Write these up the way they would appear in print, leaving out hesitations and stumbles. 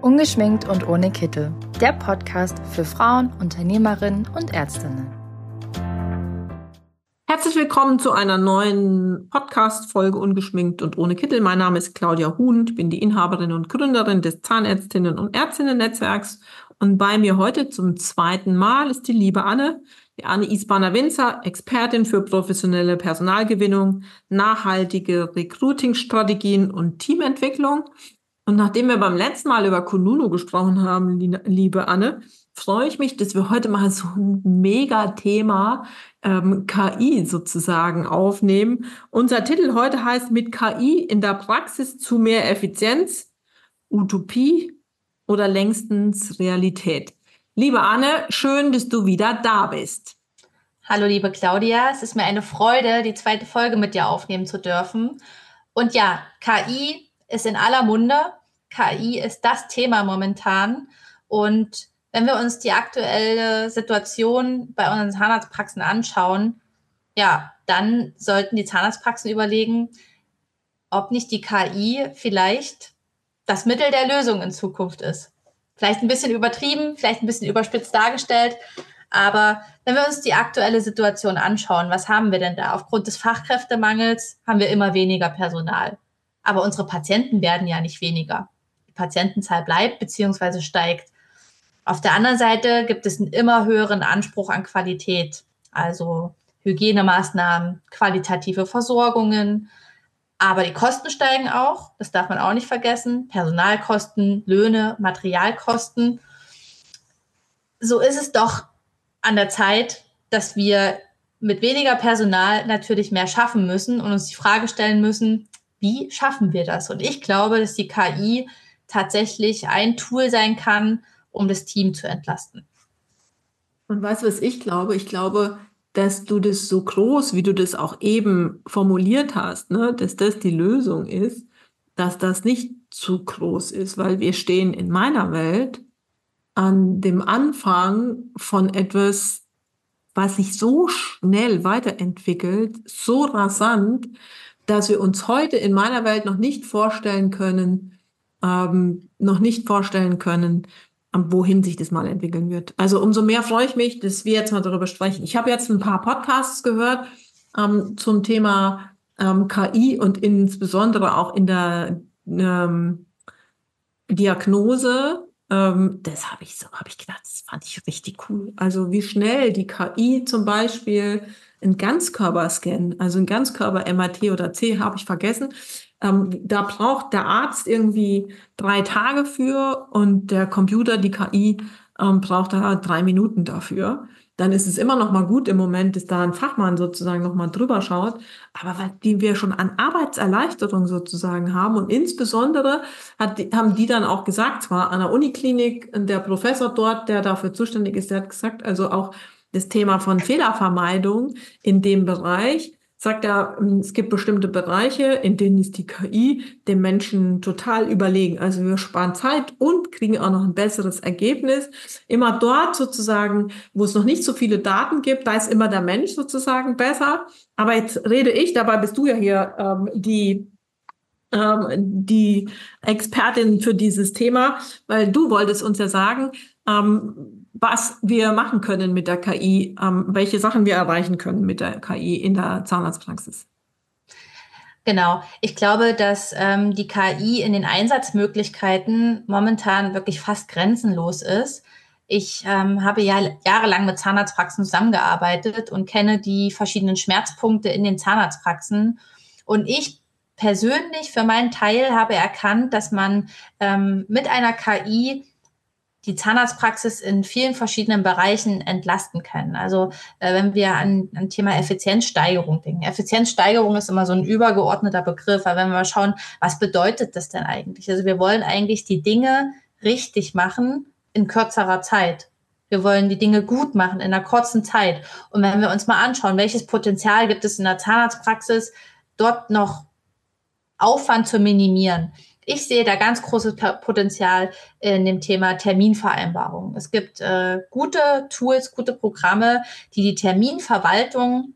Ungeschminkt und ohne Kittel. Der Podcast für Frauen, Unternehmerinnen und Ärztinnen. Herzlich willkommen zu einer neuen Podcast-Folge Ungeschminkt und ohne Kittel. Mein Name ist Claudia Huhn. Ich bin die Inhaberin und Gründerin des Zahnärztinnen- und Ärztinnen-Netzwerks. Und bei mir heute zum zweiten Mal ist die liebe Anne. Die Anne Isbaner-Winzer, Expertin für professionelle Personalgewinnung, nachhaltige Recruiting-Strategien und Teamentwicklung. Und nachdem wir beim letzten Mal über Kununu gesprochen haben, liebe Anne, freue ich mich, dass wir heute mal so ein Mega-Thema KI sozusagen aufnehmen. Unser Titel heute heißt "Mit KI in der Praxis zu mehr Effizienz, Utopie oder längstens Realität". Liebe Anne, schön, dass du wieder da bist. Hallo liebe Claudia, es ist mir eine Freude, die zweite Folge mit dir aufnehmen zu dürfen. Und ja, KI ist in aller Munde. KI ist das Thema momentan. Und wenn wir uns die aktuelle Situation bei unseren Zahnarztpraxen anschauen, ja, dann sollten die Zahnarztpraxen überlegen, ob nicht die KI vielleicht das Mittel der Lösung in Zukunft ist. Vielleicht ein bisschen übertrieben, vielleicht ein bisschen überspitzt dargestellt. Aber wenn wir uns die aktuelle Situation anschauen, was haben wir denn da? Aufgrund des Fachkräftemangels haben wir immer weniger Personal. Aber unsere Patienten werden ja nicht weniger. Die Patientenzahl bleibt bzw. steigt. Auf der anderen Seite gibt es einen immer höheren Anspruch an Qualität. Also Hygienemaßnahmen, qualitative Versorgungen. Aber die Kosten steigen auch. Das darf man auch nicht vergessen. Personalkosten, Löhne, Materialkosten. So ist es doch an der Zeit, dass wir mit weniger Personal natürlich mehr schaffen müssen und uns die Frage stellen müssen, wie schaffen wir das? Und ich glaube, dass die KI tatsächlich ein Tool sein kann, um das Team zu entlasten. Und weißt du, was ich glaube? Ich glaube, dass du das so groß, wie du das auch eben formuliert hast, ne, dass das die Lösung ist, dass das nicht zu groß ist, weil wir stehen in meiner Welt an dem Anfang von etwas, was sich so schnell weiterentwickelt, so rasant, dass wir uns heute in meiner Welt noch nicht vorstellen können, wohin sich das mal entwickeln wird. Also umso mehr freue ich mich, dass wir jetzt mal darüber sprechen. Ich habe jetzt ein paar Podcasts gehört zum Thema KI und insbesondere auch in der Diagnose. Hab ich gedacht, das fand ich richtig cool. Also wie schnell die KI zum Beispiel einen Ganzkörperscan, also ein Ganzkörper-MRT oder C, habe ich vergessen. Da braucht der Arzt irgendwie 3 Tage für und der Computer, die KI, braucht da 3 Minuten dafür. Dann ist es immer noch mal gut im Moment, dass da ein Fachmann sozusagen noch mal drüber schaut. Aber was die wir schon an Arbeitserleichterung sozusagen haben und insbesondere haben die dann auch gesagt, zwar an der Uniklinik, der Professor dort, der dafür zuständig ist, der hat gesagt, also auch das Thema von Fehlervermeidung in dem Bereich, sagt er, es gibt bestimmte Bereiche, in denen ist die KI dem Menschen total überlegen. Also wir sparen Zeit und kriegen auch noch ein besseres Ergebnis. Immer dort sozusagen, wo es noch nicht so viele Daten gibt, da ist immer der Mensch sozusagen besser. Aber jetzt rede ich, dabei bist du ja hier die Expertin für dieses Thema, weil du wolltest uns ja sagen, was wir machen können mit der KI, welche Sachen wir erreichen können mit der KI in der Zahnarztpraxis. Genau. Ich glaube, dass die KI in den Einsatzmöglichkeiten momentan wirklich fast grenzenlos ist. Ich habe ja jahrelang mit Zahnarztpraxen zusammengearbeitet und kenne die verschiedenen Schmerzpunkte in den Zahnarztpraxen. Und ich persönlich für meinen Teil habe erkannt, dass man mit einer KI die Zahnarztpraxis in vielen verschiedenen Bereichen entlasten kann. Also wenn wir an Thema Effizienzsteigerung denken. Effizienzsteigerung ist immer so ein übergeordneter Begriff, aber wenn wir mal schauen, was bedeutet das denn eigentlich? Also wir wollen eigentlich die Dinge richtig machen in kürzerer Zeit. Wir wollen die Dinge gut machen in einer kurzen Zeit. Und wenn wir uns mal anschauen, welches Potenzial gibt es in der Zahnarztpraxis, dort noch Aufwand zu minimieren. Ich sehe da ganz großes Potenzial in dem Thema Terminvereinbarung. Es gibt gute Tools, gute Programme, die die Terminverwaltung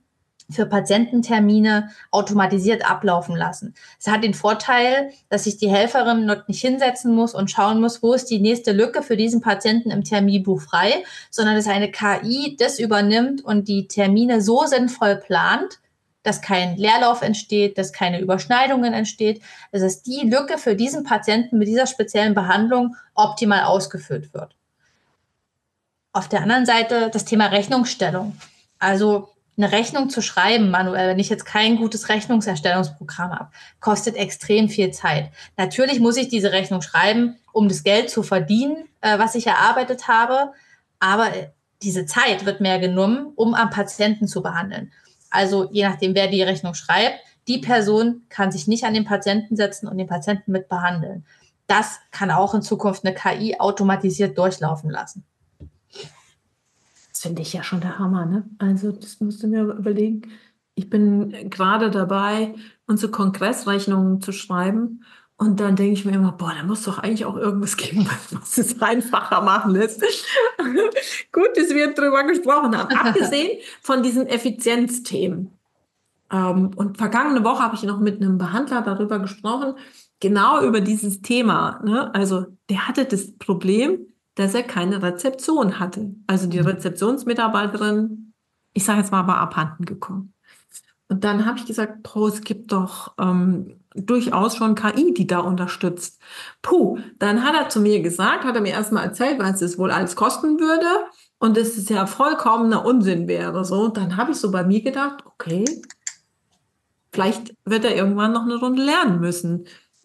für Patiententermine automatisiert ablaufen lassen. Es hat den Vorteil, dass sich die Helferin dort nicht hinsetzen muss und schauen muss, wo ist die nächste Lücke für diesen Patienten im Terminbuch frei, sondern dass eine KI das übernimmt und die Termine so sinnvoll plant, dass kein Leerlauf entsteht, dass keine Überschneidungen entsteht, dass die Lücke für diesen Patienten mit dieser speziellen Behandlung optimal ausgeführt wird. Auf der anderen Seite das Thema Rechnungsstellung. Also eine Rechnung zu schreiben manuell, wenn ich jetzt kein gutes Rechnungserstellungsprogramm habe, kostet extrem viel Zeit. Natürlich muss ich diese Rechnung schreiben, um das Geld zu verdienen, was ich erarbeitet habe, aber diese Zeit wird mehr genommen, um am Patienten zu behandeln. Also je nachdem, wer die Rechnung schreibt, die Person kann sich nicht an den Patienten setzen und den Patienten mit behandeln. Das kann auch in Zukunft eine KI automatisiert durchlaufen lassen. Das finde ich ja schon der Hammer, ne? Also das musst du mir überlegen. Ich bin gerade dabei, unsere Kongressrechnungen zu schreiben. Und dann denke ich mir immer, boah, da muss doch eigentlich auch irgendwas geben, was es einfacher machen lässt. Gut, dass wir drüber gesprochen haben. Abgesehen von diesen Effizienzthemen. Und vergangene Woche habe ich noch mit einem Behandler darüber gesprochen, genau über dieses Thema, ne? Also der hatte das Problem, dass er keine Rezeption hatte. Also die Rezeptionsmitarbeiterin, ich sage jetzt mal, war abhanden gekommen. Und dann habe ich gesagt, es gibt doch durchaus schon KI, die da unterstützt. Dann hat er zu mir gesagt, hat er mir erstmal erzählt, was es wohl alles kosten würde und dass es ja vollkommener Unsinn wäre. So, und dann habe ich so bei mir gedacht, okay, vielleicht wird er irgendwann noch eine Runde lernen müssen,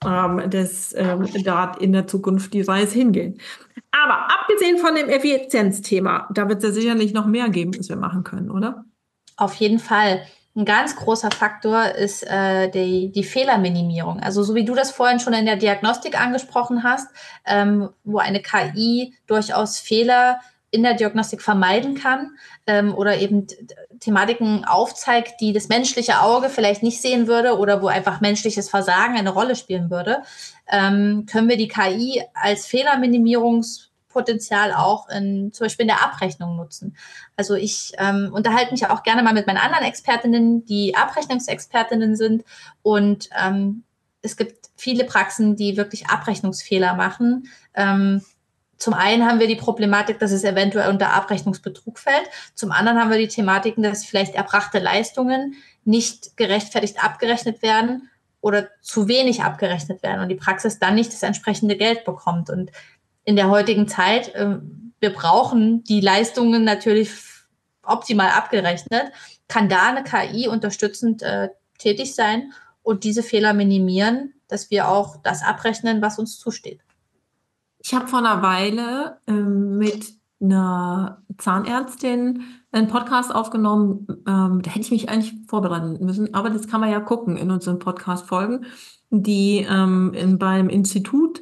da in der Zukunft die Reise hingehen. Aber abgesehen von dem Effizienzthema, da wird es ja sicherlich noch mehr geben, was wir machen können, oder? Auf jeden Fall. Ein ganz großer Faktor ist die Fehlerminimierung. Also so wie du das vorhin schon in der Diagnostik angesprochen hast, wo eine KI durchaus Fehler in der Diagnostik vermeiden kann oder eben Thematiken aufzeigt, die das menschliche Auge vielleicht nicht sehen würde oder wo einfach menschliches Versagen eine Rolle spielen würde, können wir die KI als Fehlerminimierungspotenzial auch zum Beispiel in der Abrechnung nutzen. Also ich unterhalte mich auch gerne mal mit meinen anderen Expertinnen, die Abrechnungsexpertinnen sind und es gibt viele Praxen, die wirklich Abrechnungsfehler machen. Zum einen haben wir die Problematik, dass es eventuell unter Abrechnungsbetrug fällt. Zum anderen haben wir die Thematiken, dass vielleicht erbrachte Leistungen nicht gerechtfertigt abgerechnet werden oder zu wenig abgerechnet werden und die Praxis dann nicht das entsprechende Geld bekommt. Und in der heutigen Zeit, wir brauchen die Leistungen natürlich optimal abgerechnet, kann da eine KI unterstützend tätig sein und diese Fehler minimieren, dass wir auch das abrechnen, was uns zusteht. Ich habe vor einer Weile mit einer Zahnärztin einen Podcast aufgenommen. Da hätte ich mich eigentlich vorbereiten müssen, aber das kann man ja gucken in unseren Podcast-Folgen, die beim Institut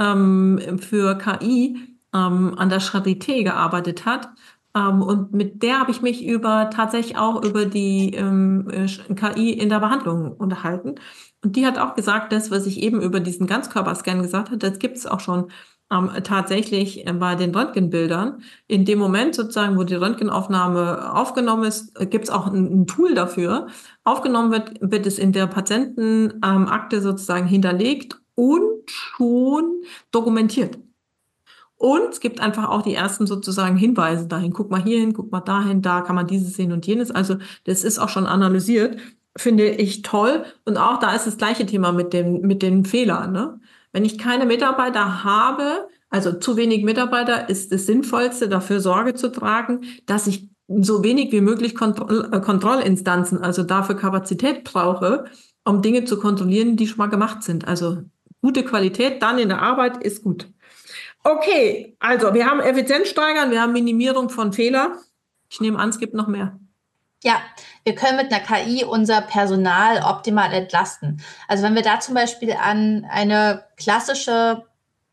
für KI an der Charité gearbeitet hat. Und mit der habe ich mich tatsächlich auch über die KI in der Behandlung unterhalten. Und die hat auch gesagt, das, was ich eben über diesen Ganzkörperscan gesagt habe, das gibt es auch schon tatsächlich bei den Röntgenbildern. In dem Moment sozusagen, wo die Röntgenaufnahme aufgenommen ist, gibt es auch ein Tool dafür. Aufgenommen wird es in der Patientenakte sozusagen hinterlegt und schon dokumentiert. Und es gibt einfach auch die ersten sozusagen Hinweise dahin. Guck mal hierhin, guck mal dahin, da kann man dieses sehen und jenes. Also das ist auch schon analysiert. Finde ich toll. Und auch da ist das gleiche Thema mit den Fehlern, ne? Wenn ich keine Mitarbeiter habe, also zu wenig Mitarbeiter, ist das Sinnvollste, dafür Sorge zu tragen, dass ich so wenig wie möglich Kontrollinstanzen, also dafür Kapazität brauche, um Dinge zu kontrollieren, die schon mal gemacht sind. Also gute Qualität dann in der Arbeit ist gut. Okay, also wir haben Effizienz steigern, wir haben Minimierung von Fehlern. Ich nehme an, es gibt noch mehr. Ja, wir können mit einer KI unser Personal optimal entlasten. Also wenn wir da zum Beispiel an einen klassischen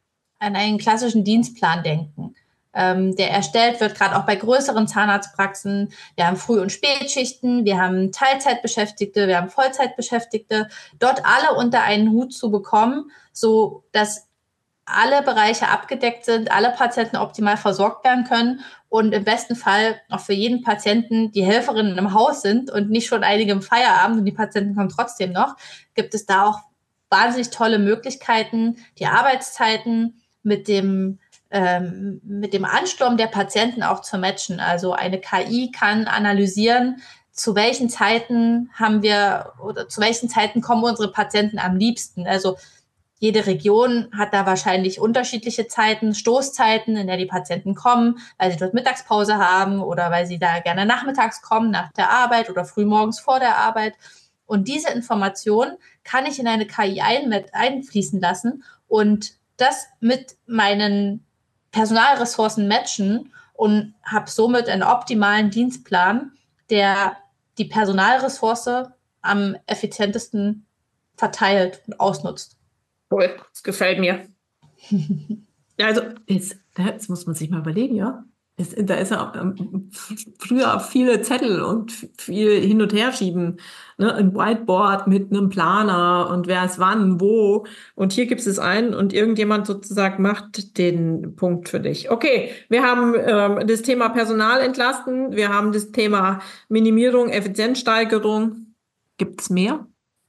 Dienstplan denken, der erstellt wird, gerade auch bei größeren Zahnarztpraxen. Wir haben Früh- und Spätschichten, wir haben Teilzeitbeschäftigte, wir haben Vollzeitbeschäftigte, dort alle unter einen Hut zu bekommen, so dass alle Bereiche abgedeckt sind, alle Patienten optimal versorgt werden können und im besten Fall auch für jeden Patienten die Helferinnen im Haus sind und nicht schon einige im Feierabend und die Patienten kommen trotzdem noch, gibt es da auch wahnsinnig tolle Möglichkeiten, die Arbeitszeiten mit dem Ansturm der Patienten auch zu matchen. Also eine KI kann analysieren, zu welchen Zeiten zu welchen Zeiten kommen unsere Patienten am liebsten. Also jede Region hat da wahrscheinlich unterschiedliche Zeiten, Stoßzeiten, in der die Patienten kommen, weil sie dort Mittagspause haben oder weil sie da gerne nachmittags kommen, nach der Arbeit oder frühmorgens vor der Arbeit. Und diese Information kann ich in eine KI einfließen lassen und das mit meinen Personalressourcen matchen und habe somit einen optimalen Dienstplan, der die Personalressource am effizientesten verteilt und ausnutzt. Cool, das gefällt mir. Also, jetzt muss man sich mal überlegen, ja. Da ist ja früher viele Zettel und viel hin und her schieben. Ne? Ein Whiteboard mit einem Planer und wer ist wann, wo. Und hier gibt es einen und irgendjemand sozusagen macht den Punkt für dich. Okay, wir haben das Thema Personal entlasten, wir haben das Thema Minimierung, Effizienzsteigerung. Gibt es mehr?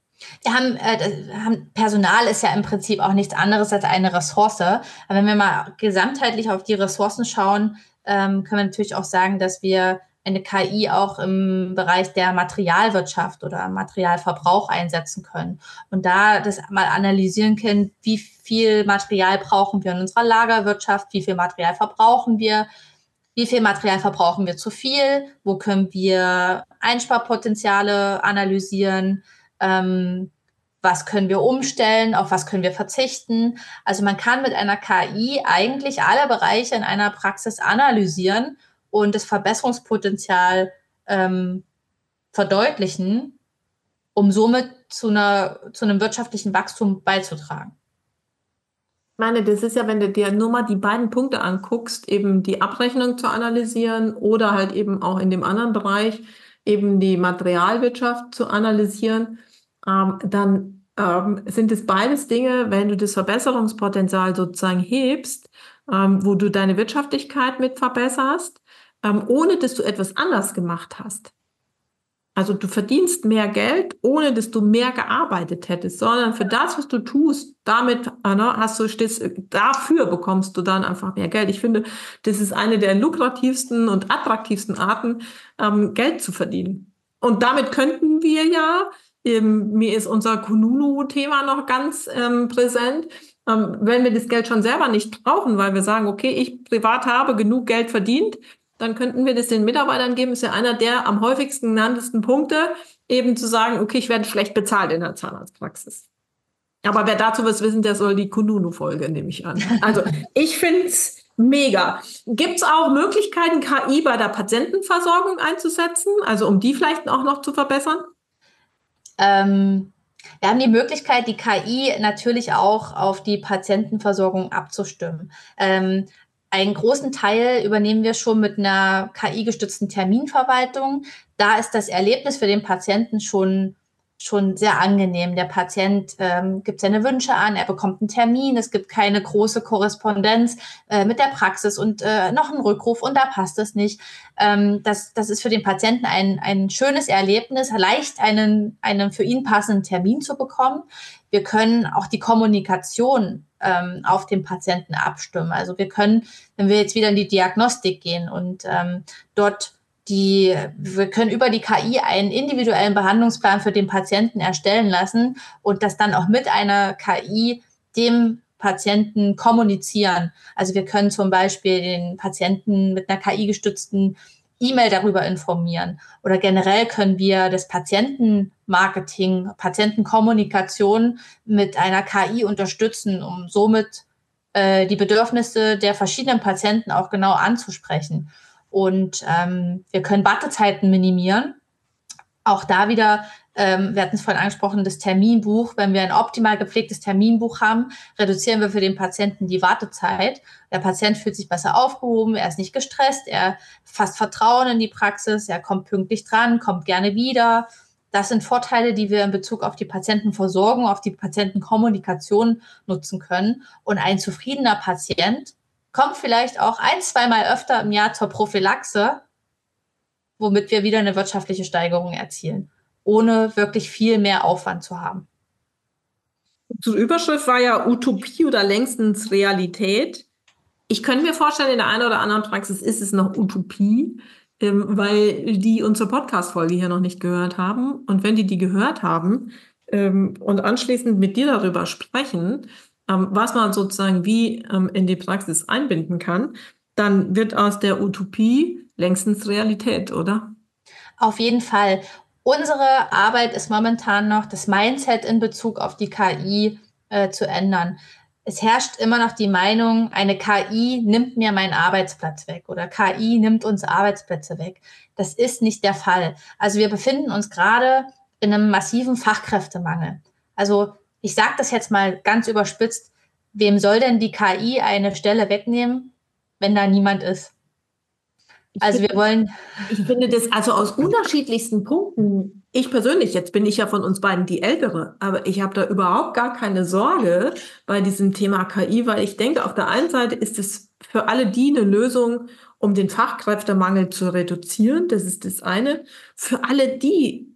Personal ist ja im Prinzip auch nichts anderes als eine Ressource. Aber wenn wir mal gesamtheitlich auf die Ressourcen schauen, können wir natürlich auch sagen, dass wir eine KI auch im Bereich der Materialwirtschaft oder Materialverbrauch einsetzen können. Und da das mal analysieren können, wie viel Material brauchen wir in unserer Lagerwirtschaft, wie viel Material verbrauchen wir, wie viel Material verbrauchen wir zu viel, wo können wir Einsparpotenziale analysieren, was können wir umstellen, auf was können wir verzichten. Also man kann mit einer KI eigentlich alle Bereiche in einer Praxis analysieren und das Verbesserungspotenzial verdeutlichen, um somit zu einem wirtschaftlichen Wachstum beizutragen. Ich meine, das ist ja, wenn du dir nur mal die beiden Punkte anguckst, eben die Abrechnung zu analysieren oder halt eben auch in dem anderen Bereich eben die Materialwirtschaft zu analysieren, dann sind es beides Dinge, wenn du das Verbesserungspotenzial sozusagen hebst, wo du deine Wirtschaftlichkeit mit verbesserst, ohne dass du etwas anders gemacht hast. Also du verdienst mehr Geld, ohne dass du mehr gearbeitet hättest, sondern für das, was du tust, damit dafür bekommst du dann einfach mehr Geld. Ich finde, das ist eine der lukrativsten und attraktivsten Arten, Geld zu verdienen. Und damit könnten wir ja, mir ist unser Kununu-Thema noch ganz präsent, wenn wir das Geld schon selber nicht brauchen, weil wir sagen, okay, ich privat habe genug Geld verdient, dann könnten wir das den Mitarbeitern geben. Ist ja einer der am häufigsten genanntesten Punkte, eben zu sagen, okay, ich werde schlecht bezahlt in der Zahnarztpraxis. Aber wer dazu was wissen, der soll die Kununu-Folge, nehme ich an. Also ich finde es mega. Gibt es auch Möglichkeiten, KI bei der Patientenversorgung einzusetzen? Also um die vielleicht auch noch zu verbessern? Wir haben die Möglichkeit, die KI natürlich auch auf die Patientenversorgung abzustimmen. Einen großen Teil übernehmen wir schon mit einer KI-gestützten Terminverwaltung. Da ist das Erlebnis für den Patienten schon sehr angenehm. Der Patient gibt seine Wünsche an, er bekommt einen Termin, es gibt keine große Korrespondenz mit der Praxis und noch einen Rückruf und da passt es nicht. Das ist für den Patienten ein schönes Erlebnis, leicht einen für ihn passenden Termin zu bekommen. Wir können auch die Kommunikation auf den Patienten abstimmen. Also wir können, wenn wir jetzt wieder in die Diagnostik gehen und wir können über die KI einen individuellen Behandlungsplan für den Patienten erstellen lassen und das dann auch mit einer KI dem Patienten kommunizieren. Also wir können zum Beispiel den Patienten mit einer KI-gestützten E-Mail darüber informieren. Oder generell können wir das Patientenmarketing, Patientenkommunikation mit einer KI unterstützen, um somit die Bedürfnisse der verschiedenen Patienten auch genau anzusprechen. Und wir können Wartezeiten minimieren. Auch da wieder, wir hatten es vorhin angesprochen, das Terminbuch. Wenn wir ein optimal gepflegtes Terminbuch haben, reduzieren wir für den Patienten die Wartezeit. Der Patient fühlt sich besser aufgehoben, er ist nicht gestresst, er fasst Vertrauen in die Praxis, er kommt pünktlich dran, kommt gerne wieder. Das sind Vorteile, die wir in Bezug auf die Patientenversorgung, auf die Patientenkommunikation nutzen können. Und ein zufriedener Patient kommt vielleicht auch 1-2 Mal öfter im Jahr zur Prophylaxe, womit wir wieder eine wirtschaftliche Steigerung erzielen, ohne wirklich viel mehr Aufwand zu haben. Die Überschrift war ja Utopie oder längstens Realität. Ich könnte mir vorstellen, in der einen oder anderen Praxis ist es noch Utopie, weil die unsere Podcast-Folge hier noch nicht gehört haben. Und wenn die gehört haben und anschließend mit dir darüber sprechen, was man sozusagen wie in die Praxis einbinden kann, dann wird aus der Utopie längstens Realität, oder? Auf jeden Fall. Unsere Arbeit ist momentan noch, das Mindset in Bezug auf die KI zu ändern. Es herrscht immer noch die Meinung, eine KI nimmt mir meinen Arbeitsplatz weg oder KI nimmt uns Arbeitsplätze weg. Das ist nicht der Fall. Also wir befinden uns gerade in einem massiven Fachkräftemangel. Also ich sage das jetzt mal ganz überspitzt, wem soll denn die KI eine Stelle wegnehmen, wenn da niemand ist? Also Ich finde das also aus unterschiedlichsten Punkten. Ich persönlich, jetzt bin ich ja von uns beiden die Ältere, aber ich habe da überhaupt gar keine Sorge bei diesem Thema KI, weil ich denke, auf der einen Seite ist es für alle die eine Lösung, um den Fachkräftemangel zu reduzieren. Das ist das eine. Für alle die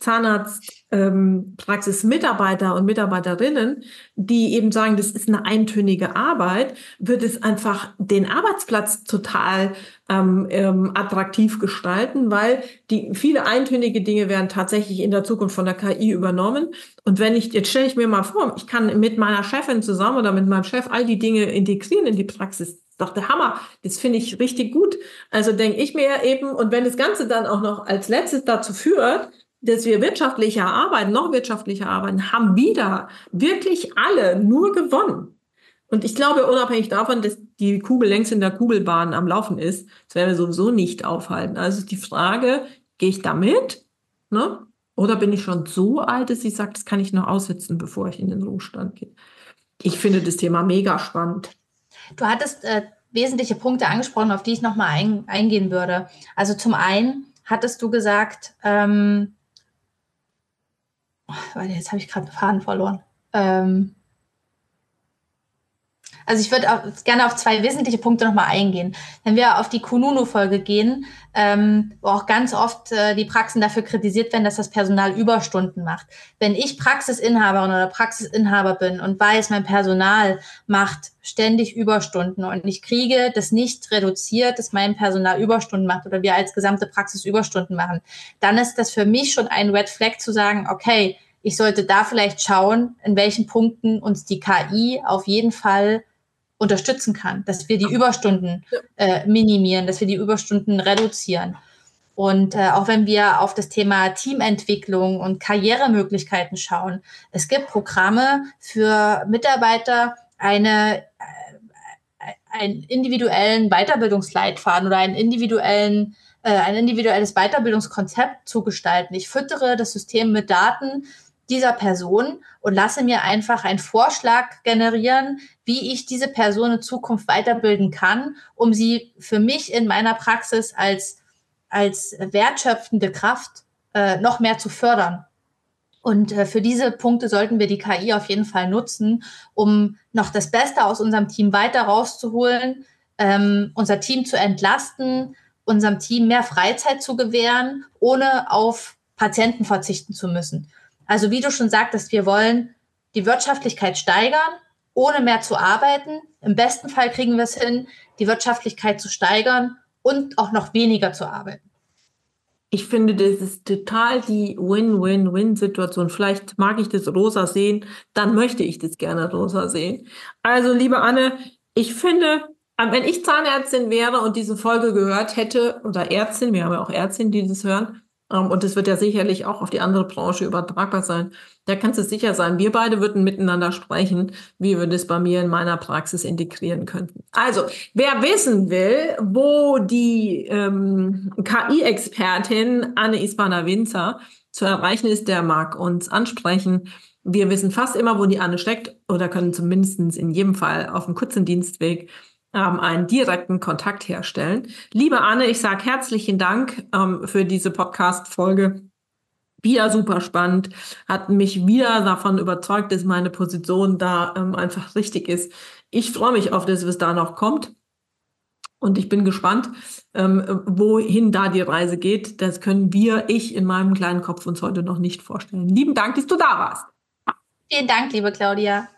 Zahnarztpraxismitarbeiter und Mitarbeiterinnen, die eben sagen, das ist eine eintönige Arbeit, wird es einfach den Arbeitsplatz total attraktiv gestalten, weil viele eintönige Dinge werden tatsächlich in der Zukunft von der KI übernommen. Und jetzt stelle ich mir mal vor, ich kann mit meiner Chefin zusammen oder mit meinem Chef all die Dinge integrieren in die Praxis. Das ist doch der Hammer. Das finde ich richtig gut. Also denke ich mir eben, und wenn das Ganze dann auch noch als letztes dazu führt, dass wir noch wirtschaftlicher arbeiten, haben wieder wirklich alle nur gewonnen. Und ich glaube, unabhängig davon, dass die Kugel längst in der Kugelbahn am Laufen ist, das werden wir sowieso nicht aufhalten. Also ist die Frage, gehe ich da mit? Ne? Oder bin ich schon so alt, dass ich sage, das kann ich noch aussitzen, bevor ich in den Ruhestand gehe? Ich finde das Thema mega spannend. Du hattest wesentliche Punkte angesprochen, auf die ich nochmal eingehen würde. Also zum einen hattest du gesagt, jetzt habe ich gerade den Faden verloren. Also ich würde gerne auf 2 wesentliche Punkte nochmal eingehen. Wenn wir auf die Kununu-Folge gehen, wo auch ganz oft die Praxen dafür kritisiert werden, dass das Personal Überstunden macht. Wenn ich Praxisinhaberin oder Praxisinhaber bin und weiß, mein Personal macht ständig Überstunden und ich kriege das nicht reduziert, dass mein Personal Überstunden macht oder wir als gesamte Praxis Überstunden machen, dann ist das für mich schon ein Red Flag zu sagen, okay, ich sollte da vielleicht schauen, in welchen Punkten uns die KI auf jeden Fall unterstützen kann, dass wir die Überstunden minimieren, dass wir die Überstunden reduzieren. Und auch wenn wir auf das Thema Teamentwicklung und Karrieremöglichkeiten schauen, es gibt Programme für Mitarbeiter, einen individuellen Weiterbildungsleitfaden oder ein individuelles Weiterbildungskonzept zu gestalten. Ich füttere das System mit Daten dieser Person und lasse mir einfach einen Vorschlag generieren, wie ich diese Person in Zukunft weiterbilden kann, um sie für mich in meiner Praxis als wertschöpfende Kraft noch mehr zu fördern. Und für diese Punkte sollten wir die KI auf jeden Fall nutzen, um noch das Beste aus unserem Team weiter rauszuholen, unser Team zu entlasten, unserem Team mehr Freizeit zu gewähren, ohne auf Patienten verzichten zu müssen. Also wie du schon sagtest, wir wollen die Wirtschaftlichkeit steigern, ohne mehr zu arbeiten. Im besten Fall kriegen wir es hin, die Wirtschaftlichkeit zu steigern und auch noch weniger zu arbeiten. Ich finde, das ist total die Win-Win-Win-Situation. Vielleicht mag ich das rosa sehen, dann möchte ich das gerne rosa sehen. Also, liebe Anne, ich finde, wenn ich Zahnärztin wäre und diese Folge gehört hätte, oder Ärztin, wir haben ja auch Ärztinnen, die das hören, und das wird ja sicherlich auch auf die andere Branche übertragbar sein. Da kannst du sicher sein, wir beide würden miteinander sprechen, wie wir das bei mir in meiner Praxis integrieren könnten. Also, wer wissen will, wo die KI-Expertin Anne Ispana-Winzer zu erreichen ist, der mag uns ansprechen. Wir wissen fast immer, wo die Anne steckt oder können zumindest in jedem Fall auf einem kurzen Dienstweg einen direkten Kontakt herstellen. Liebe Anne, ich sage herzlichen Dank für diese Podcast-Folge. wieder super spannend, hat mich wieder davon überzeugt, dass meine Position da einfach richtig ist. Ich freue mich auf das, was da noch kommt. Und ich bin gespannt, wohin da die Reise geht. Das können ich in meinem kleinen Kopf uns heute noch nicht vorstellen. Lieben Dank, dass du da warst. Vielen Dank, liebe Claudia.